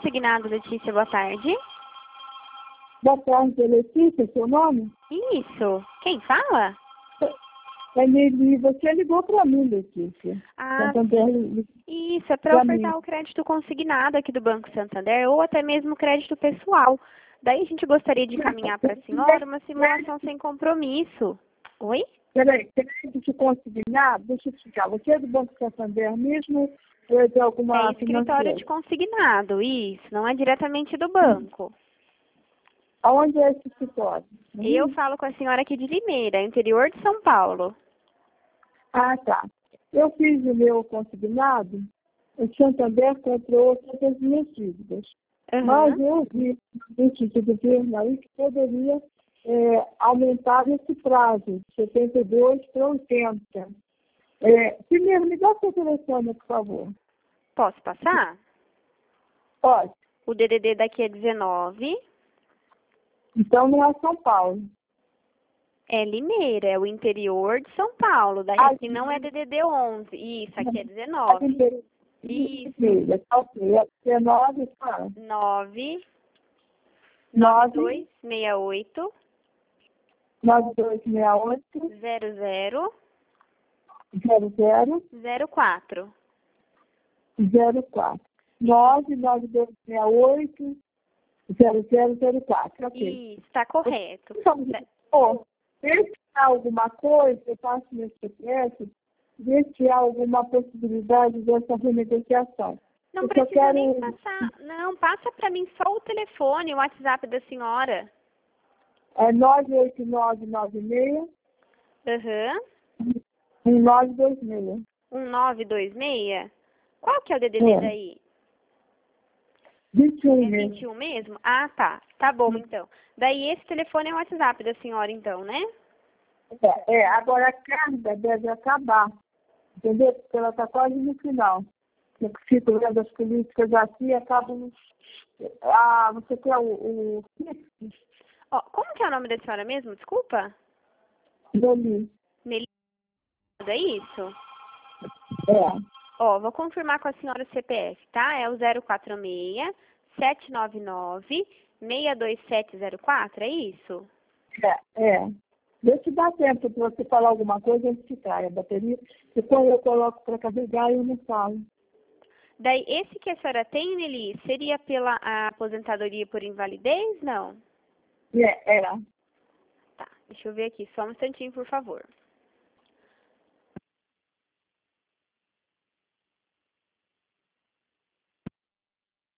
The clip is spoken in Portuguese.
consignado, Letícia, boa tarde. Boa tarde, Letícia, seu nome? Isso. Quem fala? É Nelly, você ligou para mim, Letícia. Ah, Santander, isso, é para ofertar o crédito consignado aqui do Banco Santander ou até mesmo crédito pessoal. Daí a gente gostaria de encaminhar para a senhora uma simulação sem compromisso. Oi? Peraí, crédito consignado, deixa eu explicar. Você é do Banco Santander mesmo ou é de alguma É escritório financeira? de consignado, isso, não é diretamente do banco. Aonde é esse escritório? Eu falo com a senhora aqui de Limeira, interior de São Paulo. Ah, tá. Eu fiz o meu consignado, o Santander comprou todas as minhas dívidas. Mas eu vi no sítio do governo aí que poderia aumentar esse prazo, de 72 para 80. Primeiro, me dá o seu telefone, por favor. Posso passar? Pode. O DDD daqui é 19. Então não é São Paulo. É Limeira, é o interior de São Paulo. Daí aqui não é DDD 11. Isso, aqui é 19. Isso. Ok. É 19, tá? 9 9 9268 9268 00 00 04. 04. 99268 0004. Ok. Isso, está correto. Então, se há alguma coisa, eu passo meu CPF, ver se há alguma possibilidade dessa renegociação. Não precisa nem passar. Não, passa para mim só o telefone, o WhatsApp da senhora. É 98996 Aham. 1926. 1926? Qual que é o DDD daí? 21 É mesmo. 21 mesmo? Ah, tá. Tá bom, então. Daí esse telefone é o WhatsApp da senhora, então, né? Agora a carga deve acabar, entendeu? Porque ela está quase no final. Eu fico vendo as políticas aqui e acabo... Ah, você quer o Ó, como que é o nome da senhora mesmo? Desculpa. Deli. Melissa, é isso? É. Ó, vou confirmar com a senhora o CPF, tá? É o 046 799 62704, é isso? É. Vê se dá tempo para você falar alguma coisa antes que caia a bateria. E quando eu coloco para carregar, eu não falo. Daí, esse que a senhora tem, Nelly, seria pela aposentadoria por invalidez? Não? É. Tá, deixa eu ver aqui, só um instantinho, por favor.